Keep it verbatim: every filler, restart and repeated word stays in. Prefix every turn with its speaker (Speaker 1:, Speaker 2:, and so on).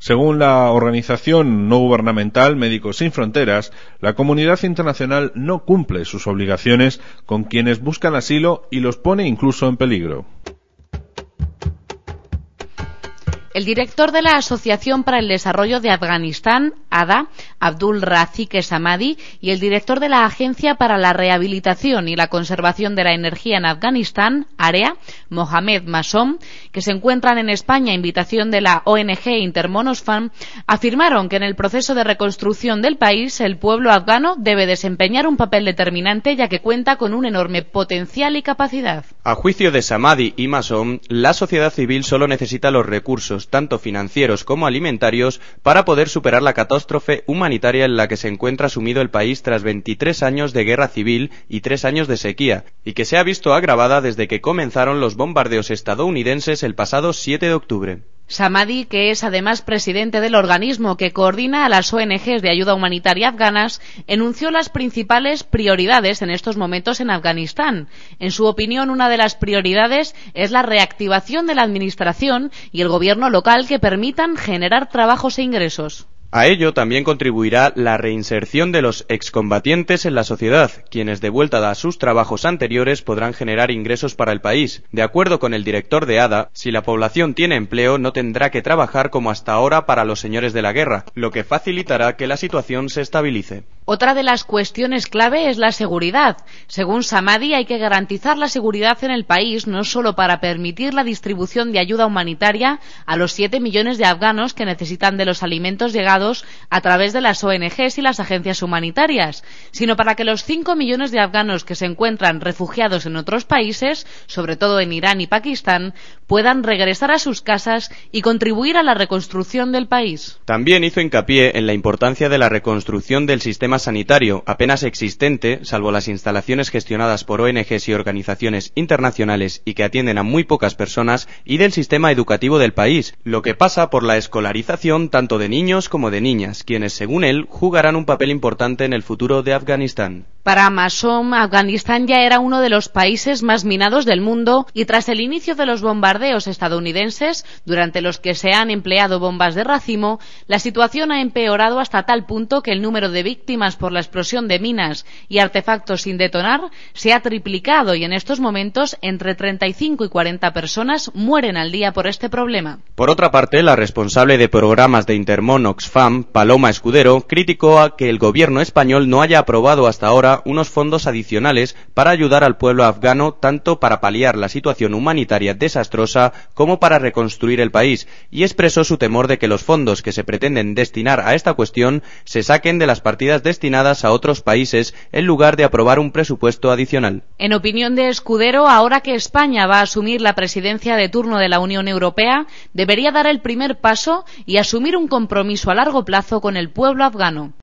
Speaker 1: Según la organización no gubernamental Médicos Sin Fronteras, la comunidad internacional no cumple sus obligaciones con quienes buscan asilo y los pone incluso en peligro.
Speaker 2: El director de la Asociación para el Desarrollo de Afganistán, A D A, Abdul Rafiq Samadi, y el director de la Agencia para la Rehabilitación y la Conservación de la Energía en Afganistán, AREA, Mohamed Masom, que se encuentran en España a invitación de la O N G Intermon Oxfam, afirmaron que en el proceso de reconstrucción del país el pueblo afgano debe desempeñar un papel determinante ya que cuenta con un enorme potencial y capacidad.
Speaker 3: A juicio de Samadi y Masom, la sociedad civil solo necesita los recursos tanto financieros como alimentarios, para poder superar la catástrofe humanitaria en la que se encuentra sumido el país tras veintitrés años de guerra civil y tres años de sequía, y que se ha visto agravada desde que comenzaron los bombardeos estadounidenses el pasado siete de octubre.
Speaker 2: Samadi, que es además presidente del organismo que coordina a las O N Ges de ayuda humanitaria afganas, enunció las principales prioridades en estos momentos en Afganistán. En su opinión, una de las prioridades es la reactivación de la administración y el gobierno local que permitan generar trabajos e ingresos.
Speaker 3: A ello también contribuirá la reinserción de los excombatientes en la sociedad, quienes de vuelta a sus trabajos anteriores podrán generar ingresos para el país. De acuerdo con el director de A D A, si la población tiene empleo no tendrá que trabajar como hasta ahora para los señores de la guerra, lo que facilitará que la situación se estabilice.
Speaker 2: Otra de las cuestiones clave es la seguridad. Según Samadi, hay que garantizar la seguridad en el país no solo para permitir la distribución de ayuda humanitaria a los siete millones de afganos que necesitan de los alimentos llegados a través de las O N Ges y las agencias humanitarias, sino para que los cinco millones de afganos que se encuentran refugiados en otros países, sobre todo en Irán y Pakistán, puedan regresar a sus casas y contribuir a la reconstrucción del país.
Speaker 3: También hizo hincapié en la importancia de la reconstrucción del sistema sanitario, apenas existente, salvo las instalaciones gestionadas por O N Ges y organizaciones internacionales y que atienden a muy pocas personas, y del sistema educativo del país, lo que pasa por la escolarización tanto de niños como de niñas, quienes, según él, jugarán un papel importante en el futuro de Afganistán.
Speaker 2: Para Masom, Afganistán ya era uno de los países más minados del mundo y tras el inicio de los bombardeos estadounidenses, durante los que se han empleado bombas de racimo, la situación ha empeorado hasta tal punto que el número de víctimas por la explosión de minas y artefactos sin detonar se ha triplicado y en estos momentos entre treinta y cinco y cuarenta personas mueren al día por este problema.
Speaker 3: Por otra parte, la responsable de programas de Intermon Oxfam, Paloma Escudero, criticó a que el gobierno español no haya aprobado hasta ahora unos fondos adicionales para ayudar al pueblo afgano tanto para paliar la situación humanitaria desastrosa como para reconstruir el país, y expresó su temor de que los fondos que se pretenden destinar a esta cuestión se saquen de las partidas destinadas a otros países en lugar de aprobar un presupuesto adicional.
Speaker 2: En opinión de Escudero, ahora que España va a asumir la presidencia de turno de la Unión Europea, debería dar el primer paso y asumir un compromiso a largo plazo con el pueblo afgano.